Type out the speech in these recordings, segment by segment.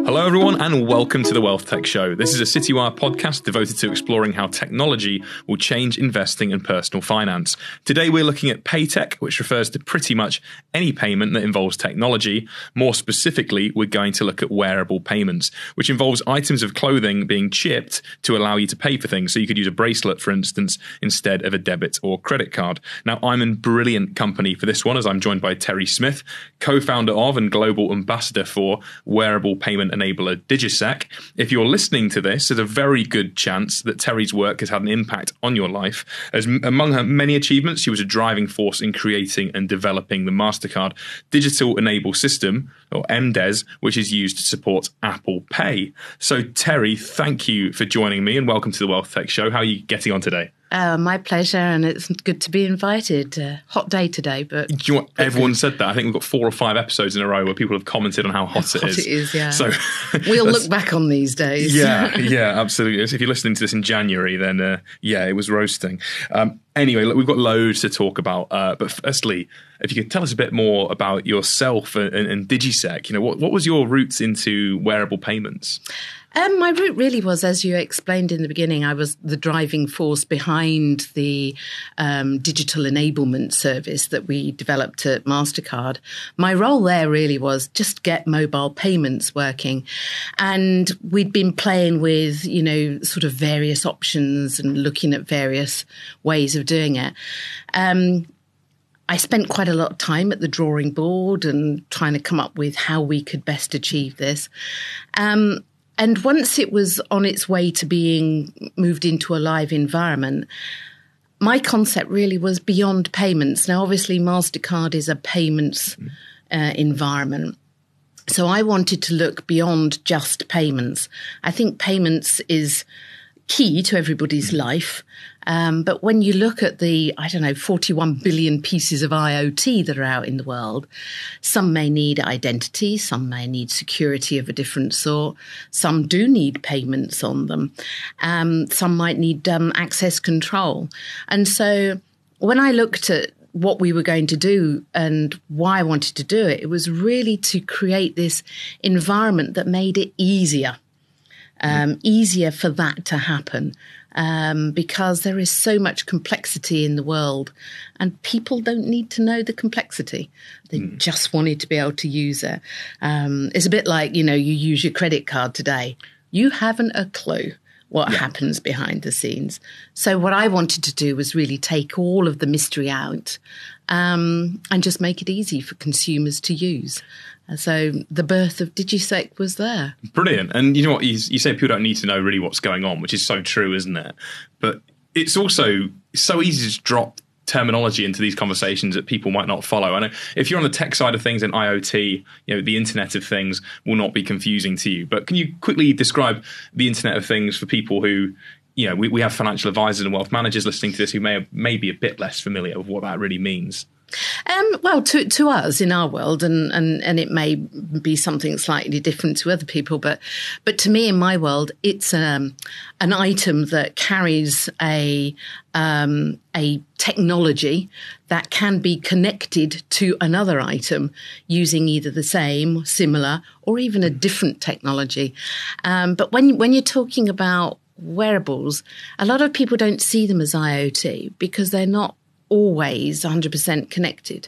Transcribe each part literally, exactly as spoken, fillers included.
Hello everyone and welcome to the Wealth Tech Show. This is a Citywire podcast devoted to exploring how technology will change investing and personal finance. Today we're looking at Paytech, which refers to pretty much any payment that involves technology. More specifically, we're going to look at wearable payments, which involves items of clothing being chipped to allow you to pay for things. So you could use a bracelet, for instance, instead of a debit or credit card. Now, I'm in brilliant company for this one as I'm joined by Terry Smith, co-founder of and global ambassador for wearable payment enabler DigiSec. If you're listening to this, there's a very good chance that Terry's work has had an impact on your life. As m- among her many achievements, she was a driving force in creating and developing the MasterCard Digital Enable System, or M D E S, which is used to support Apple Pay. So Terry, thank you for joining me and welcome to the Wealth Tech Show. How are you getting on today? Uh, my pleasure, and it's good to be invited. Uh, hot day today, but do you know what? Everyone said that. I think we've got four or five episodes in a row where people have commented on how hot, how it hot is. it is. Yeah. So we'll look back on these days. Yeah, yeah, absolutely. If you're listening to this in January, then uh, yeah, it was roasting. Um, anyway, look, we've got loads to talk about. Uh, but firstly, if you could tell us a bit more about yourself and, and, and DigiSec. You know, what what was your roots into wearable payments? Um, my route really was, as you explained in the beginning, I was the driving force behind the um, digital enablement service that we developed at MasterCard. My role there really was just get mobile payments working. And we'd been playing with, you know, sort of various options and looking at various ways of doing it. Um, I spent quite a lot of time at the drawing board and trying to come up with how we could best achieve this. Um, And once it was on its way to being moved into a live environment, my concept really was beyond payments. Now, obviously, MasterCard is a payments uh, environment. So I wanted to look beyond just payments. I think payments is key to everybody's life. Um, but when you look at the, I don't know, forty-one billion pieces of I O T that are out in the world, some may need identity, some may need security of a different sort, some do need payments on them, um, some might need um, access control. And so when I looked at what we were going to do and why I wanted to do it, it was really to create this environment that made it easier. Um, easier for that to happen um, because there is so much complexity in the world and people don't need to know the complexity. They mm. just wanted to be able to use it. Um, it's a bit like, you know, you use your credit card today. You haven't a clue what yeah. happens behind the scenes. So what I wanted to do was really take all of the mystery out um, and just make it easy for consumers to use. So the birth of DigiSec was there. Brilliant. And you know what? You, you say people don't need to know really what's going on, which is so true, isn't it? But it's also so easy to drop terminology into these conversations that people might not follow. I know if you're on the tech side of things and I O T, you know, the Internet of Things will not be confusing to you. But can you quickly describe the Internet of Things for people who, you know, we, we have financial advisors and wealth managers listening to this who may, have, may be a bit less familiar with what that really means? Um, well, to to us in our world, and, and, and it may be something slightly different to other people, but but to me in my world, it's um, an item that carries a um, a technology that can be connected to another item using either the same, similar, or even a different technology. Um, but when when you're talking about wearables, a lot of people don't see them as I O T because they're not always one hundred percent connected.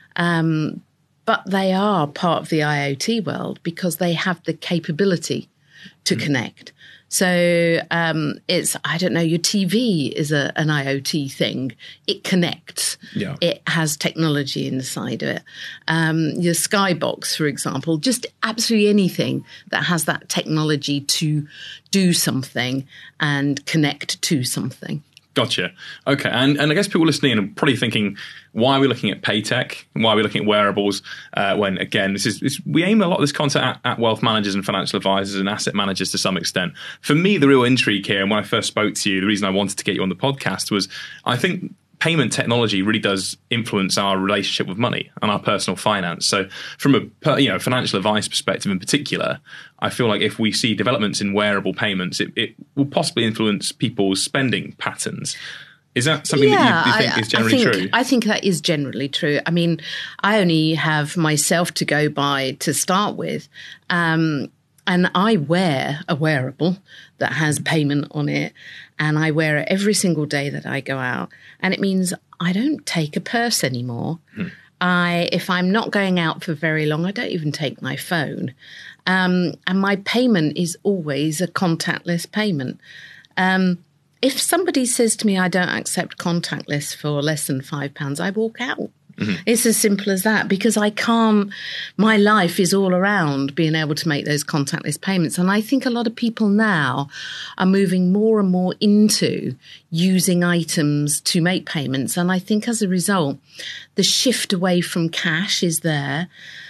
Um, but they are part of the I O T world because they have the capability to mm. connect. So um, it's, I don't know, your T V is a, an I O T thing. It connects. Yeah. It has technology inside of it. Um, your Skybox, for example, just absolutely anything that has that technology to do something and connect to something. Gotcha. Okay. And and I guess people listening are probably thinking, why are we looking at Paytech? Why are we looking at wearables? Uh, when, again, this is this, we aim a lot of this content at, at wealth managers and financial advisors and asset managers to some extent. For me, the real intrigue here, and when I first spoke to you, the reason I wanted to get you on the podcast was I think payment technology really does influence our relationship with money and our personal finance. So from a you know financial advice perspective in particular, I feel like if we see developments in wearable payments, it, it will possibly influence people's spending patterns. Is that something yeah, that you, you think I, is generally I think, true? I think that is generally true. I mean, I only have myself to go by to start with. Um, and I wear a wearable that has payment on it, and I wear it every single day that I go out. And it means I don't take a purse anymore. Hmm. I, if I'm not going out for very long, I don't even take my phone. Um, and my payment is always a contactless payment. Um, if somebody says to me, I don't accept contactless for less than five pounds, I walk out. Mm-hmm. It's as simple as that, because I can't, my life is all around being able to make those contactless payments. And I think a lot of people now are moving more and more into using items to make payments. And I think as a result, the shift away from cash is there.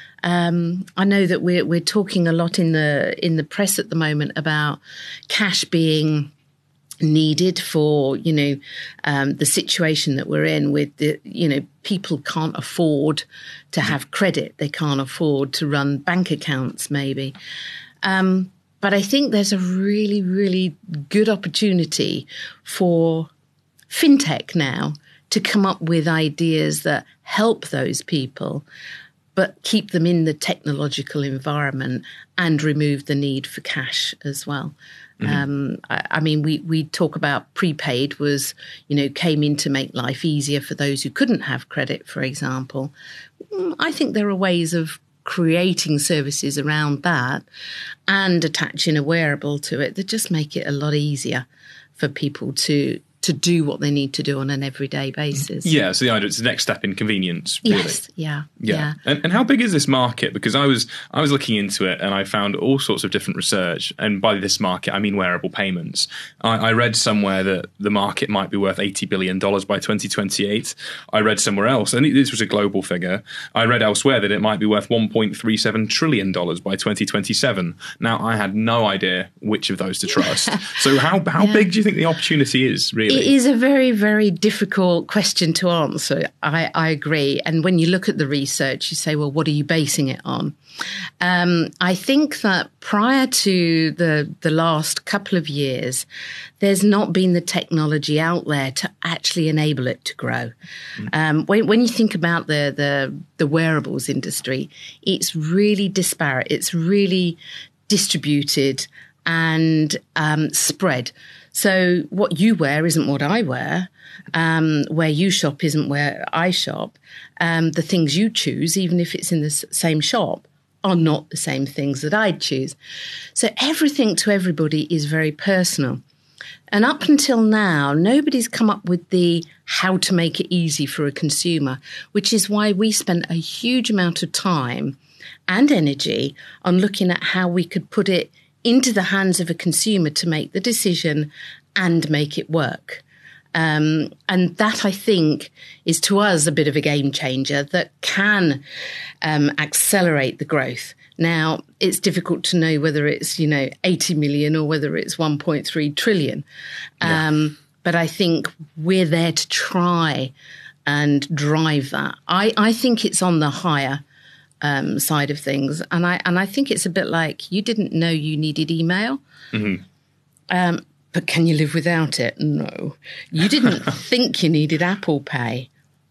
Um, I know that we're, we're talking a lot in the, in the press at the moment about cash being needed for, you know, um, the situation that we're in with the, you know, people can't afford to have credit. They can't afford to run bank accounts, maybe. Um, but I think there's a really, really good opportunity for fintech now to come up with ideas that help those people, but keep them in the technological environment and remove the need for cash as well. Mm-hmm. Um, I, I mean, we, we talk about prepaid was, you know, came in to make life easier for those who couldn't have credit, for example. I think there are ways of creating services around that and attaching a wearable to it that just make it a lot easier for people to to do what they need to do on an everyday basis. Yeah, so the idea it's the next step in convenience, really. Yes, yeah. Yeah. yeah. And, and how big is this market? Because I was I was looking into it and I found all sorts of different research. And by this market, I mean wearable payments. I, I read somewhere that the market might be worth eighty billion dollars by twenty twenty-eight. I read somewhere else, and this was a global figure, I read elsewhere that it might be worth one point three seven trillion dollars by twenty twenty-seven. Now, I had no idea which of those to trust. So how, how yeah. big do you think the opportunity is, really? It is a very, very difficult question to answer. I, I agree. And when you look at the research, you say, well, what are you basing it on? Um, I think that prior to the the last couple of years, there's not been the technology out there to actually enable it to grow. Mm. Um, when, when you think about the, the the wearables industry, it's really disparate. It's really distributed and um, spread. So what you wear isn't what I wear. Um, where you shop isn't where I shop. Um, the things you choose, even if it's in the s- same shop, are not the same things that I'd choose. So everything to everybody is very personal. And up until now, nobody's come up with the how to make it easy for a consumer, which is why we spent a huge amount of time and energy on looking at how we could put it into the hands of a consumer to make the decision and make it work. Um, and that, I think, is to us a bit of a game changer that can um, accelerate the growth. Now, it's difficult to know whether it's, you know, eighty million or whether it's one point three trillion. Um, yeah. But I think we're there to try and drive that. I, I think it's on the higher Um, side of things. And I and I think it's a bit like you didn't know you needed email, mm-hmm. um, but can you live without it? No. You didn't think you needed Apple Pay,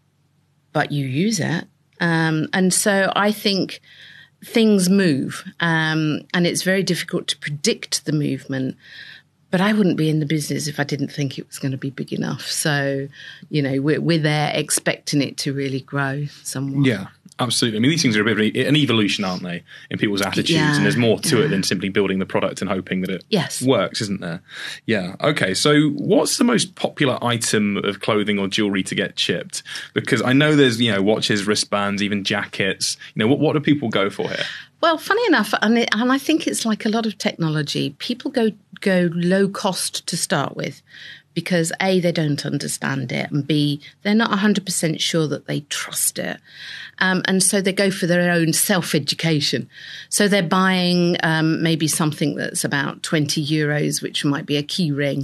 but you use it. Um, and so I think things move, um, and it's very difficult to predict the movement. But I wouldn't be in the business if I didn't think it was going to be big enough. So, you know, we're, we're there expecting it to really grow somewhat. Yeah. Absolutely. I mean, these things are a bit of an evolution, aren't they, in people's attitudes? Yeah, and there's more to yeah. it than simply building the product and hoping that it yes. works, isn't there? Yeah. Okay. So what's the most popular item of clothing or jewelry to get chipped? Because I know there's, you know, watches, wristbands, even jackets. You know, what, what do people go for here? Well, funny enough, and, it, and I think it's like a lot of technology, people go go low cost to start with. Because A, they don't understand it, and B, they're not one hundred percent sure that they trust it. Um, and so they go for their own self-education. So they're buying um, maybe something that's about twenty euros, which might be a key ring,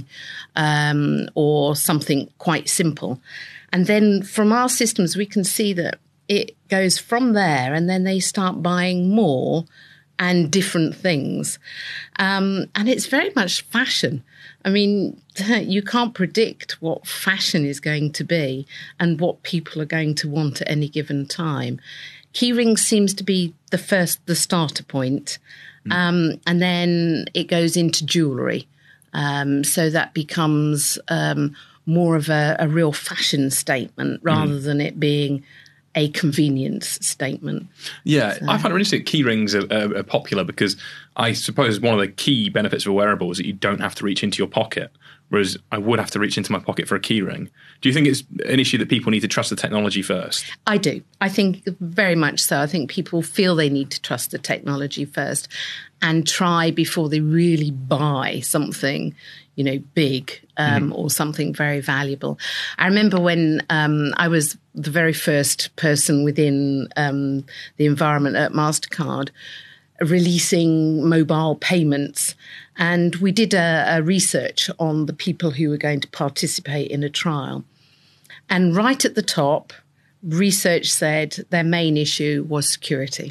um, or something quite simple. And then from our systems, we can see that it goes from there, and then they start buying more and different things. Um, and it's very much fashion. I mean, you can't predict what fashion is going to be and what people are going to want at any given time. Key rings seems to be the first, the starter point. Mm-hmm. Um, and then it goes into jewellery. Um, so that becomes um, more of a, a real fashion statement rather mm-hmm. than it being a convenience statement. Yeah, so. I find it really interesting that key rings are, are, are popular because I suppose one of the key benefits of a wearable is that you don't have to reach into your pocket, whereas I would have to reach into my pocket for a key ring. Do you think it's an issue that people need to trust the technology first? I do. I think very much so. I think people feel they need to trust the technology first and try before they really buy something, you know, big um, mm. or something very valuable. I remember when um, I was the very first person within um, the environment at MasterCard releasing mobile payments. And we did a, a research on the people who were going to participate in a trial. And right at the top, research said their main issue was security.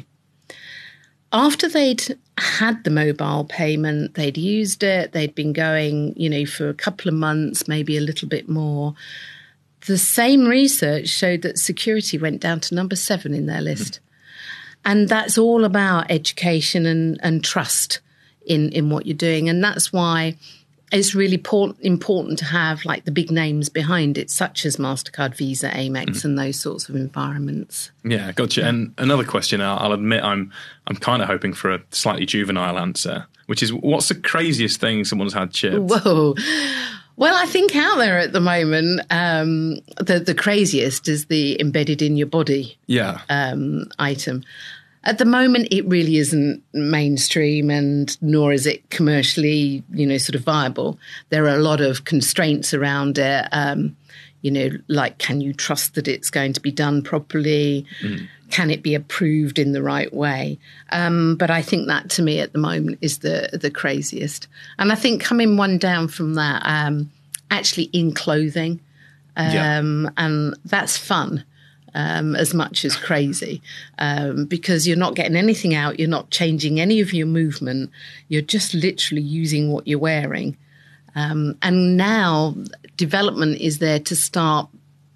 After they'd had the mobile payment, they'd used it, they'd been going, you know, for a couple of months, maybe a little bit more. The same research showed that security went down to number seven in their list. Mm-hmm. And that's all about education and, and trust in, in what you're doing. And that's why it's really por- important to have like the big names behind it, such as MasterCard, Visa, Amex, mm. and those sorts of environments. Yeah, gotcha. Yeah. And another question, I'll, I'll admit I'm I'm kind of hoping for a slightly juvenile answer, which is what's the craziest thing someone's had chipped? Whoa. Well, I think out there at the moment, um, the, the craziest is the embedded in your body yeah. um, item. At the moment, it really isn't mainstream and nor is it commercially, you know, sort of viable. There are a lot of constraints around it, um, you know, like can you trust that it's going to be done properly? Mm. Can it be approved in the right way? Um, but I think that to me at the moment is the the craziest. And I think coming one down from that, um, actually in clothing, um, yeah. and that's fun. Um, as much as crazy, um, because you're not getting anything out, you're not changing any of your movement, you're just literally using what you're wearing. Um, and now development is there to start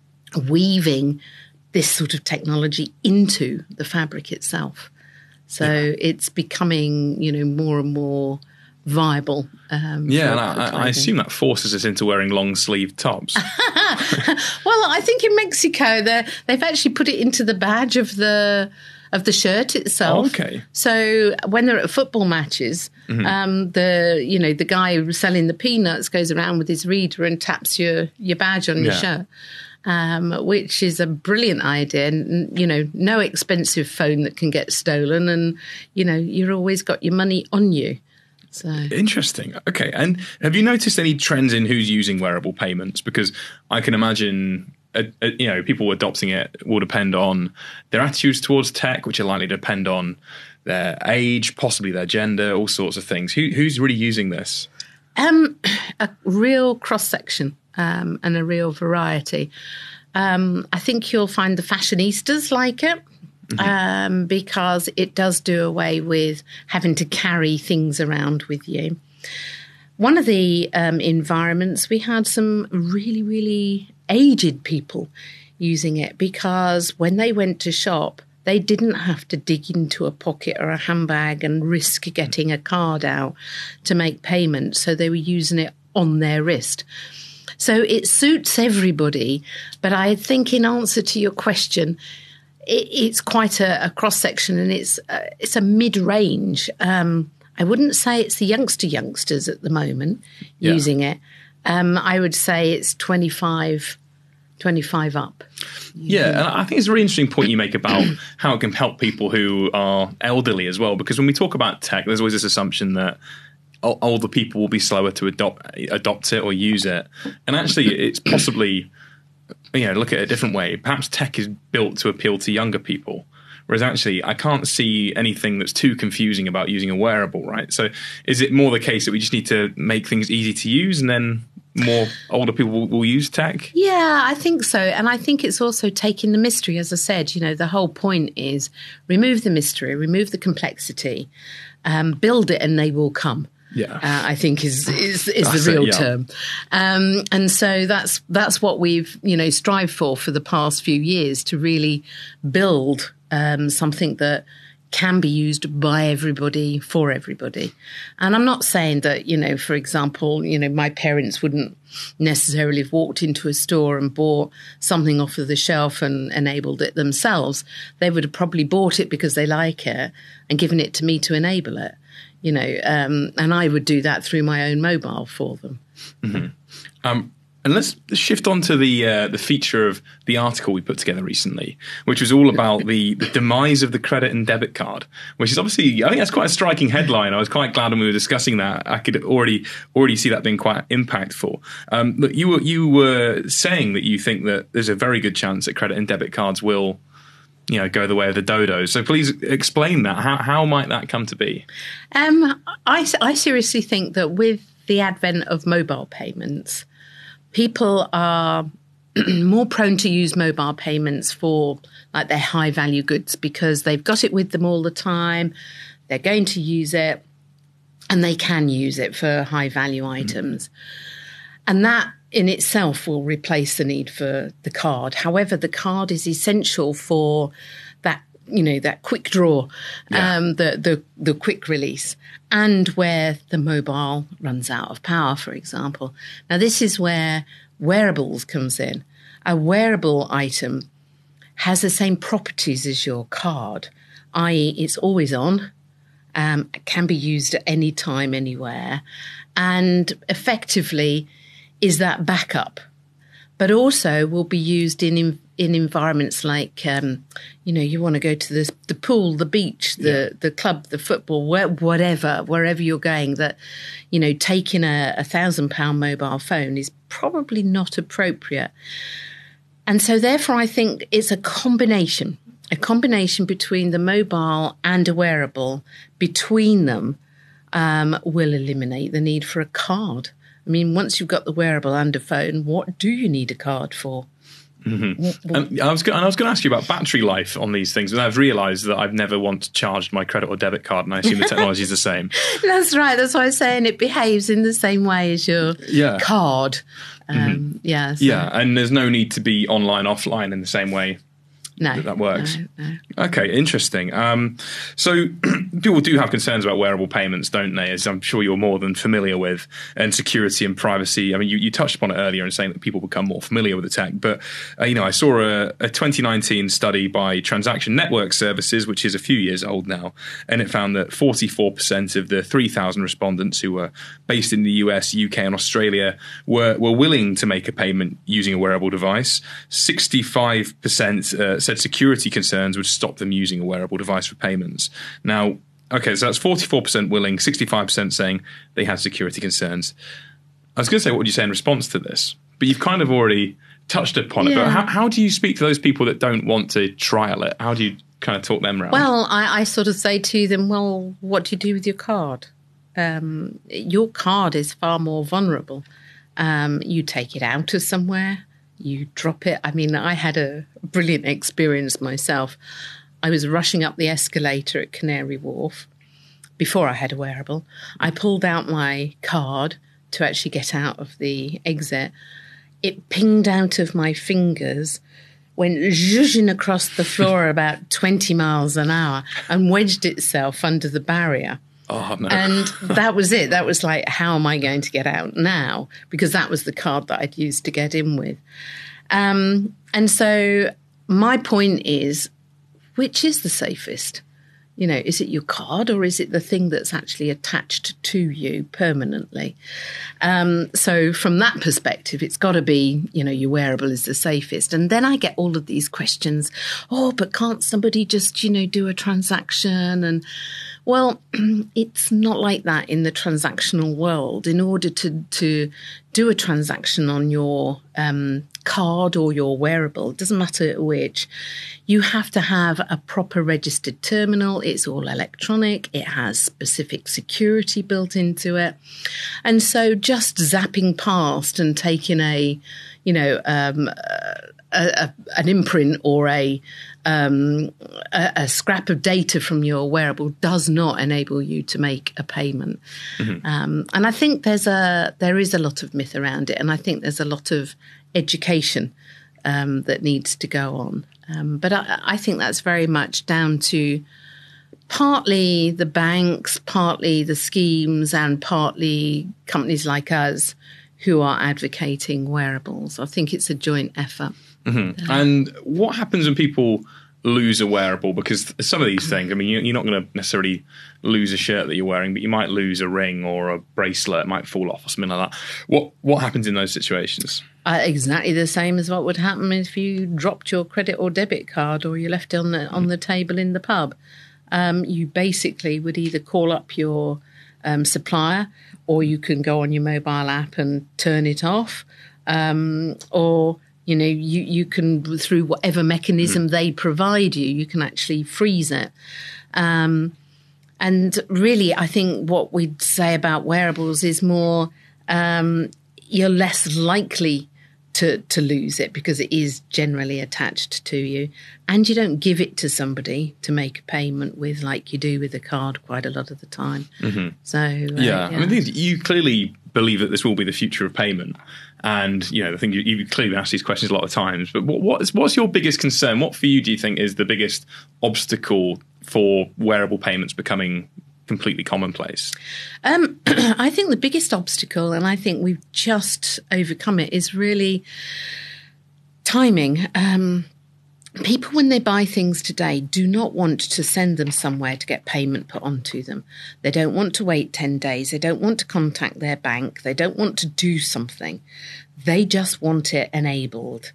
weaving this sort of technology into the fabric itself. So yeah. it's becoming, you know, more and more viable. Um, yeah, and I, I assume that forces us into wearing long sleeve tops. Well, I think in Mexico they've actually put it into the badge of the of the shirt itself. Oh, okay. So when they're at football matches, mm-hmm. um, the you know the guy selling the peanuts goes around with his reader and taps your your badge on your yeah. shirt. Um, which is a brilliant idea. And, you know, no expensive phone that can get stolen, and you know you've always got your money on you. So. Interesting. Okay. And have you noticed any trends in who's using wearable payments? Because I can imagine, uh, uh, you know, people adopting it will depend on their attitudes towards tech, which are likely to depend on their age, possibly their gender, all sorts of things. Who, who's really using this? Um, a real cross-section um, and a real variety. Um, I think you'll find the fashionistas like it. Mm-hmm. Um, because it does do away with having to carry things around with you. One of the um, environments, we had some really, really aged people using it because when they went to shop, they didn't have to dig into a pocket or a handbag and risk getting a card out to make payment. So they were using it on their wrist. So it suits everybody. But I think in answer to your question, it's quite a, a cross-section and it's uh, it's a mid-range. Um, I wouldn't say it's the youngster youngsters at the moment yeah. using it. Um, I would say it's twenty-five, twenty-five up. Yeah, and I think it's a really interesting point you make about how it can help people who are elderly as well, because when we talk about tech, there's always this assumption that older people will be slower to adopt adopt it or use it. And actually, it's possibly... you know, look at it a different way. Perhaps tech is built to appeal to younger people, whereas actually I can't see anything that's too confusing about using a wearable, right? So is it more the case that we just need to make things easy to use and then more older people will, will use tech? Yeah, I think so. And I think it's also taking the mystery, as I said, you know, the whole point is remove the mystery, remove the complexity, um, build it and they will come. Yeah, uh, I think is is, is the real it, yeah. term, um, and so that's that's what we've you know strived for for the past few years to really build um, something that can be used by everybody for everybody. And I'm not saying that, you know, for example, you know, my parents wouldn't necessarily have walked into a store and bought something off of the shelf and enabled it themselves. They would have probably bought it because they like it and given it to me to enable it, you know, um, and I would do that through my own mobile for them. Mm-hmm. Um, And let's shift on to the uh, the feature of the article we put together recently, which was all about the, the demise of the credit and debit card, which is obviously, I think that's quite a striking headline. I was quite glad when we were discussing that. I could already already see that being quite impactful. Um, but you were you were saying that you think that there's a very good chance that credit and debit cards will, you know, go the way of the dodos. So please explain that. How how might that come to be? Um, I I seriously think that with the advent of mobile payments, people are more prone to use mobile payments for like their high value goods because they've got it with them all the time. They're going to use it and they can use it for high value items. Mm. And that in itself will replace the need for the card. However, the card is essential for that, you know, that quick draw, yeah. um, the, the, the quick release, and where the mobile runs out of power, for example. Now, this is where wearables comes in. A wearable item has the same properties as your card, that is it's always on, um, can be used at any time, anywhere, and effectively is that backup, but also will be used in in, in environments like, um, you know, you want to go to the, the pool, the beach, the, yeah. the club, the football, where, whatever, wherever you're going, that, you know, taking a, a thousand pound mobile phone is probably not appropriate. And so therefore, I think it's a combination, a combination between the mobile and a wearable. Between them um, will eliminate the need for a card. I mean, once you've got the wearable and a phone, what do you need a card for? Mm-hmm. And I was, and I was going to ask you about battery life on these things, and I've realised that I've never once charged my credit or debit card, and I assume the technology is the same. That's right. That's why I'm saying it behaves in the same way as your yeah. card. Um, mm-hmm. Yeah. So. Yeah, and there's no need to be online, offline in the same way. No, that, that works. No, no. Okay, interesting. Um, so people do have concerns about wearable payments, don't they? As I'm sure you're more than familiar with, and security and privacy. I mean, you, you touched upon it earlier in saying that people become more familiar with the tech. But uh, you know, I saw a, a twenty nineteen study by Transaction Network Services, which is a few years old now, and it found that forty-four percent of the three thousand respondents who were based in the U S, U K, and Australia were were willing to make a payment using a wearable device. sixty-five percent uh, said security concerns would stop them using a wearable device for payments. Now, okay, so that's forty-four percent willing, sixty-five percent saying they had security concerns. I was going to say, what would you say in response to this? But you've kind of already touched upon yeah. it. But how, how do you speak to those people that don't want to trial it? How do you kind of talk them around? Well, I, I sort of say to them, well, what do you do with your card? Um, your card is far more vulnerable. Um, you take it out of somewhere. You drop it. I mean, I had a brilliant experience myself. I was rushing up the escalator at Canary Wharf before I had a wearable. I pulled out my card to actually get out of the exit. It pinged out of my fingers, went zhuzhing across the floor about twenty miles an hour and wedged itself under the barrier. Oh, no. And that was it. That was like, how am I going to get out now? Because that was the card that I'd used to get in with. Um, and so my point is, which is the safest? You know, is it your card or is it the thing that's actually attached to you permanently? Um, so from that perspective, it's got to be, you know, your wearable is the safest. And then I get all of these questions. Oh, but can't somebody just, you know, do a transaction? And well, it's not like that in the transactional world. In order to, to do a transaction on your um, card or your wearable, it doesn't matter which, you have to have a proper registered terminal. It's all electronic. It has specific security built into it. And so just zapping past and taking a, you know, um, a, a, an imprint or a, um, a, a scrap of data from your wearable does not enable you to make a payment. Mm-hmm. Um, and I think there's a there is a lot of myth around it, and I think there's a lot of education um, that needs to go on. Um, but I, I think that's very much down to partly the banks, partly the schemes, and partly companies like us who are advocating wearables. I think it's a joint effort. Mm-hmm. And what happens when people lose a wearable? Because some of these things, I mean, you're not going to necessarily lose a shirt that you're wearing, but you might lose a ring or a bracelet. It might fall off or something like that. What what happens in those situations? Uh, exactly the same as what would happen if you dropped your credit or debit card or you left it on the, on the table in the pub. Um, you basically would either call up your um, supplier, or you can go on your mobile app and turn it off, um, or you know you, you can, through whatever mechanism mm. they provide you, you can actually freeze it. Um, and really, I think what we'd say about wearables is more um, you're less likely to, to lose it because it is generally attached to you, and you don't give it to somebody to make a payment with like you do with a card quite a lot of the time. Mm-hmm. So uh, yeah. yeah, I mean, you clearly believe that this will be the future of payment, and you know, I think you, you've clearly asked these questions a lot of times. But what, what's what's your biggest concern? What for you do you think is the biggest obstacle for wearable payments becoming completely commonplace? Um, I think the biggest obstacle, and I think we've just overcome it, is really timing. Um, people, when they buy things today, do not want to send them somewhere to get payment put onto them. They don't want to wait ten days. They don't want to contact their bank. They don't want to do something. They just want it enabled.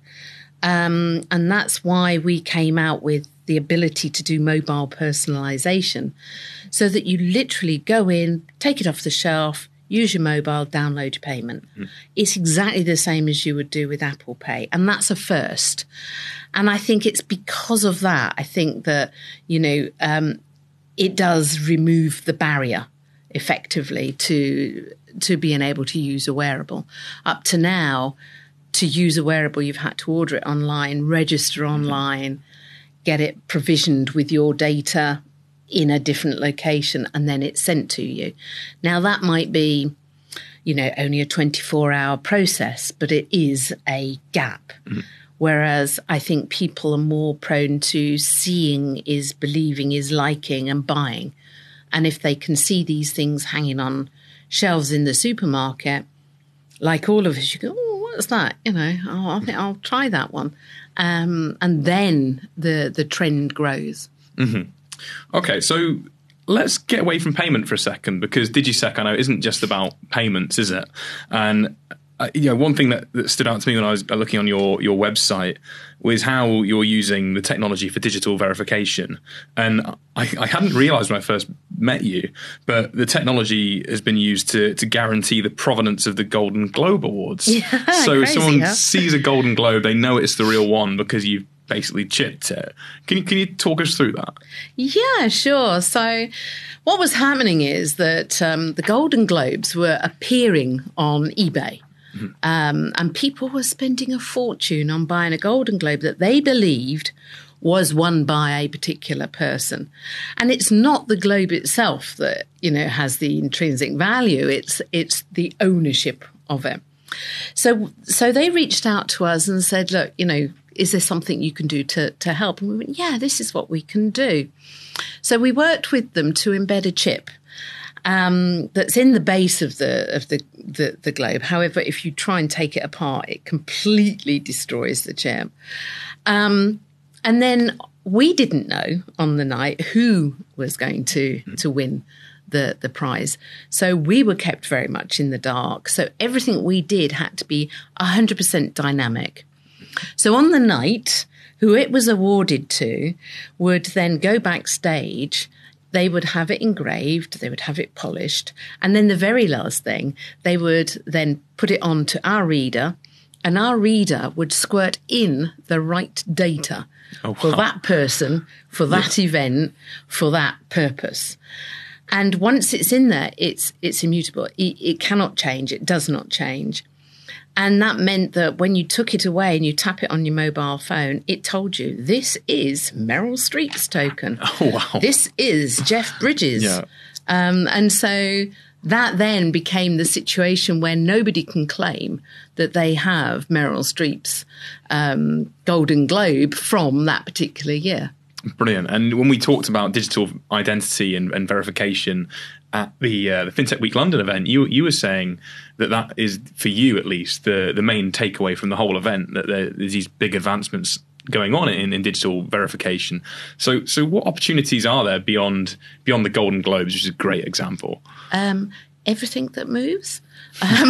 Um, and that's why we came out with the ability to do mobile personalisation, so that you literally go in, take it off the shelf, use your mobile, download your payment. Mm. It's exactly the same as you would do with Apple Pay. And that's a first. And I think it's because of that, I think that, you know, um, it does remove the barrier effectively to to being able to use a wearable. Up to now, to use a wearable, you've had to order it online, register online, get it provisioned with your data in a different location, and then it's sent to you. Now, that might be, you know, only a twenty-four hour process, but it is a gap. Mm-hmm. Whereas I think people are more prone to seeing is believing, is liking and buying. And if they can see these things hanging on shelves in the supermarket, like all of us, you go, oh, what's that? You know, oh, I think I'll try that one. Um, and then the, the trend grows. Mm-hmm. Okay, so let's get away from payment for a second, because DigiSec, I know, isn't just about payments, is it? And uh, you know, one thing that, that stood out to me when I was looking on your, your website was how you're using the technology for digital verification. And I, I hadn't realised when I first met you, but the technology has been used to, to guarantee the provenance of the Golden Globe Awards. Yeah, so crazy, if someone huh? sees a Golden Globe, they know it's the real one because you've basically chipped it. Can you, can you talk us through that? Yeah, sure. So what was happening is that um, the Golden Globes were appearing on eBay. Mm-hmm. Um, and people were spending a fortune on buying a Golden Globe that they believed was won by a particular person. And it's not the globe itself that, you know, has the intrinsic value. It's it's the ownership of it. So so they reached out to us and said, look, you know, is there something you can do to, to help? And we went, yeah, this is what we can do. So we worked with them to embed a chip um, that's in the base of the of the, the, the globe. However, if you try and take it apart, it completely destroys the chip. Um, and then we didn't know on the night who was going to, to win the, the prize. So we were kept very much in the dark. So everything we did had to be one hundred percent dynamic. So on the night, who it was awarded to would then go backstage. They would have it engraved, they would have it polished, and then the very last thing, they would then put it on to our reader, and our reader would squirt in the right data oh, wow. for that person, for that yeah. event, for that purpose. And once it's in there, it's it's immutable. It, it cannot change. It does not change. And that meant that when you took it away and you tap it on your mobile phone, it told you, this is Meryl Streep's token. Oh, wow. This is Jeff Bridges. yeah. Um, and so that then became the situation where nobody can claim that they have Meryl Streep's um, Golden Globe from that particular year. Brilliant. And when we talked about digital identity and, and verification at the uh, the FinTech Week London event, you you were saying that that is, for you at least, the, the main takeaway from the whole event, that there, there's these big advancements going on in, in digital verification. So so what opportunities are there beyond beyond the Golden Globes, which is a great example? Um, everything that moves. Um,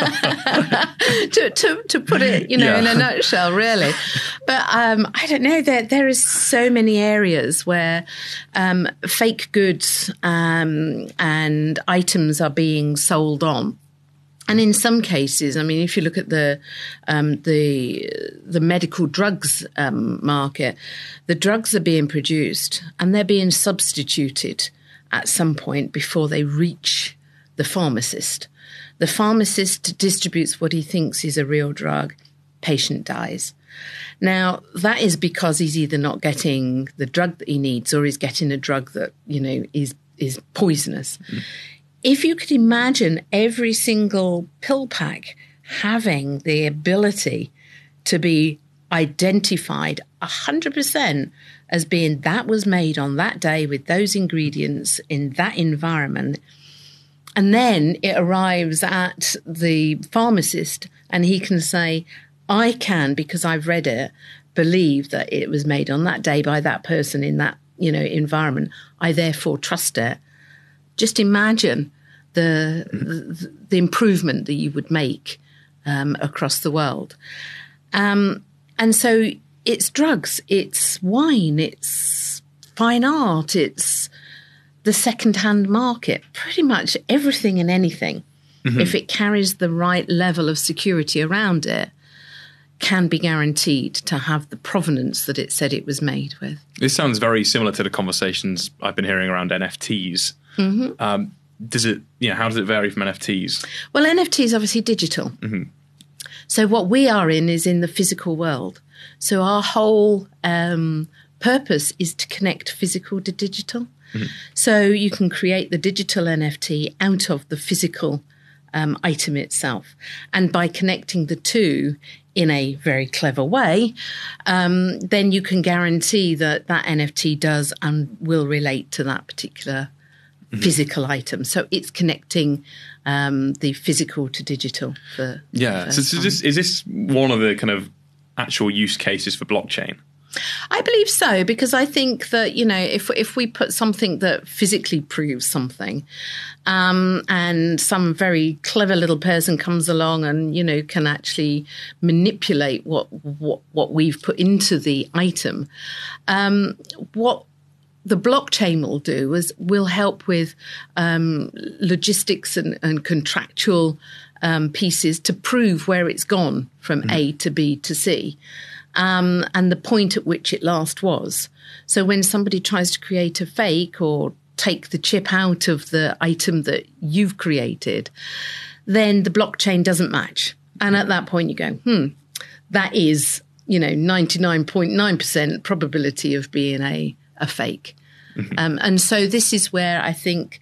to, to to put it, you know, yeah. in a nutshell, really. But um, I don't know. There there is so many areas where um, fake goods um, and items are being sold on. And in some cases, I mean, if you look at the um, the the medical drugs um, market, the drugs are being produced and they're being substituted at some point before they reach the pharmacist. The pharmacist distributes what he thinks is a real drug. Patient dies. Now, that is because he's either not getting the drug that he needs or he's getting a drug that, you know, is is poisonous. Mm. If you could imagine every single pill pack having the ability to be identified one hundred percent as being that was made on that day with those ingredients in that environment, and then it arrives at the pharmacist and he can say, I can, because I've read it, believe that it was made on that day by that person in that, you know, environment. I therefore trust it. Just imagine the the, the improvement that you would make um, across the world. Um, and so it's drugs, it's wine, it's fine art, it's the second-hand market, pretty much everything and anything, mm-hmm. if it carries the right level of security around it, can be guaranteed to have the provenance that it said it was made with. This sounds very similar to the conversations I've been hearing around N F Ts. Mm-hmm. Um, does it, you know, how does it vary from N F Ts? Well, N F T is obviously digital. Mm-hmm. So what we are in is in the physical world. So our whole um, purpose is to connect physical to digital. Mm-hmm. So you can create the digital N F T out of the physical um, item itself. And by connecting the two in a very clever way, um, then you can guarantee that that N F T does and will relate to that particular mm-hmm. physical item. So it's connecting um, the physical to digital. For, yeah. So, so this, is this one of the kind of actual use cases for blockchain? I believe so, because I think that, you know, if if we put something that physically proves something, um, and some very clever little person comes along and, you know, can actually manipulate what what, what we've put into the item, um, what the blockchain will do is will help with um, logistics and, and contractual um, pieces to prove where it's gone from mm-hmm. A to B to C. Um, and the point at which it last was. So when somebody tries to create a fake or take the chip out of the item that you've created, then the blockchain doesn't match. And at that point you go, hmm, that is, you know, ninety-nine point nine percent probability of being a, a fake. Mm-hmm. Um, and so this is where I think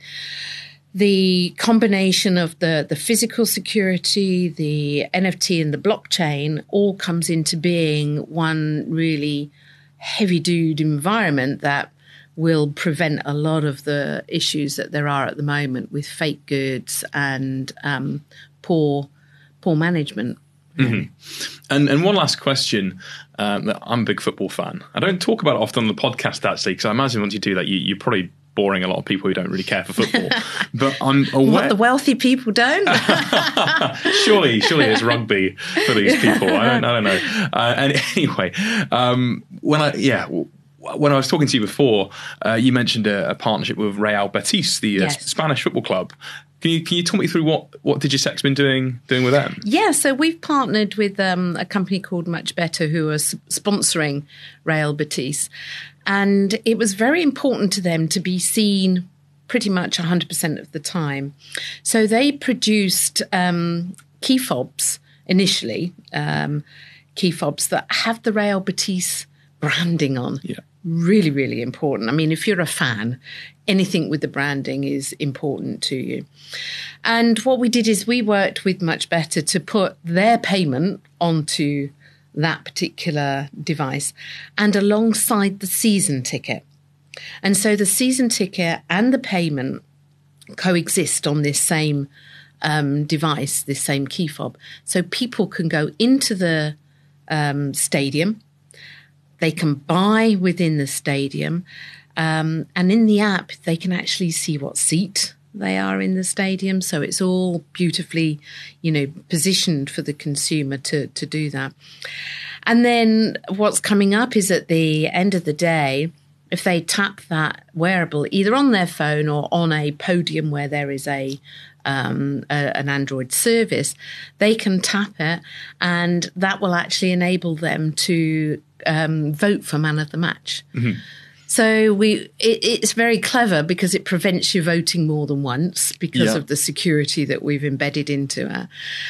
the combination of the, the physical security, the N F T and the blockchain all comes into being one really heavy-dude environment that will prevent a lot of the issues that there are at the moment with fake goods and um, poor poor management. Mm-hmm. And and one last question. Um, I'm a big football fan. I don't talk about it often on the podcast, actually, because I imagine once you do that, you, you're probably boring a lot of people who don't really care for football. But I'm aware. What, the wealthy people don't? surely, surely it's rugby for these people. I don't, I don't know. Uh, and anyway, um, when I yeah. When I was talking to you before, uh, you mentioned a, a partnership with Real Betis, the uh, yes. Spanish football club. Can you can you talk me through what what Digisec's been doing doing with them? Yeah, so we've partnered with um, a company called Much Better, who are s- sponsoring Real Betis, and it was very important to them to be seen pretty much one hundred percent of the time. So they produced um, key fobs initially, um, key fobs that have the Real Betis branding on. Yeah. Really, really important. I mean, if you're a fan, anything with the branding is important to you. And what we did is we worked with Much Better to put their payment onto that particular device, and alongside the season ticket. And so the season ticket and the payment coexist on this same um, device, this same key fob. So people can go into the um, stadium, they can buy within the stadium, um, and in the app, they can actually see what seat they are in the stadium. So it's all beautifully, you know, positioned for the consumer to, to do that. And then what's coming up is at the end of the day, if they tap that wearable either on their phone or on a podium where there is a, um, a an Android service, they can tap it, and that will actually enable them to um, vote for man of the match. Mm-hmm. So we it, it's very clever because it prevents you voting more than once because yeah. of the security that we've embedded into it.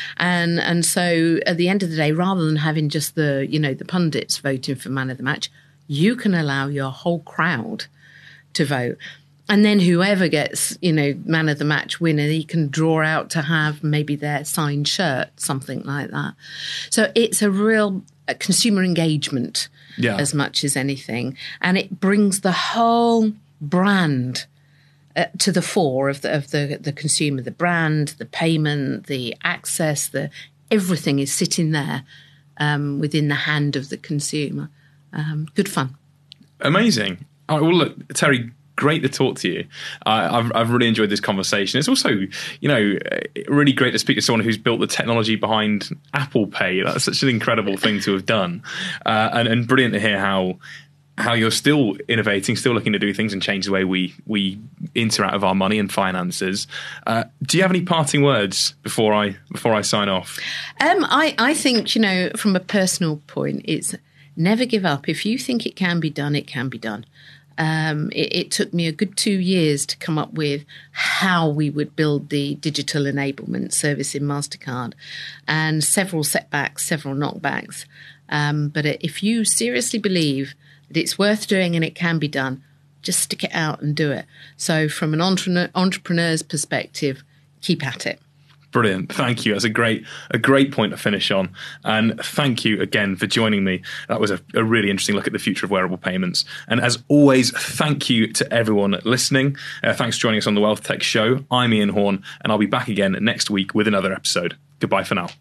And and so at the end of the day, rather than having just the, you know, the pundits voting for man of the match, you can allow your whole crowd to vote. And then whoever gets, you know, man of the match winner, he can draw out to have maybe their signed shirt, something like that. So it's a real a consumer engagement yeah. as much as anything. And it brings the whole brand uh, to the fore of the, of the, the consumer, the brand, the payment, the access, the everything is sitting there um, within the hand of the consumer. Um, good fun. Amazing. All right, well, look, Terry, great to talk to you. Uh, I've, I've really enjoyed this conversation. It's also, you know, really great to speak to someone who's built the technology behind Apple Pay. That's such an incredible thing to have done. Uh, and, and brilliant to hear how how you're still innovating, still looking to do things and change the way we we interact with our money and finances. Uh, do you have any parting words before I before I sign off? Um, I, I think, you know, from a personal point, it's never give up. If you think it can be done, it can be done. Um, it, it took me a good two years to come up with how we would build the digital enablement service in MasterCard, and several setbacks, several knockbacks. Um, but if you seriously believe that it's worth doing and it can be done, just stick it out and do it. So from an entre- entrepreneur's perspective, keep at it. Brilliant. Thank you. That's a great a great point to finish on. And thank you again for joining me. That was a, a really interesting look at the future of wearable payments. And as always, thank you to everyone listening. Uh, thanks for joining us on the Wealth Tech Show. I'm Ian Horn, and I'll be back again next week with another episode. Goodbye for now.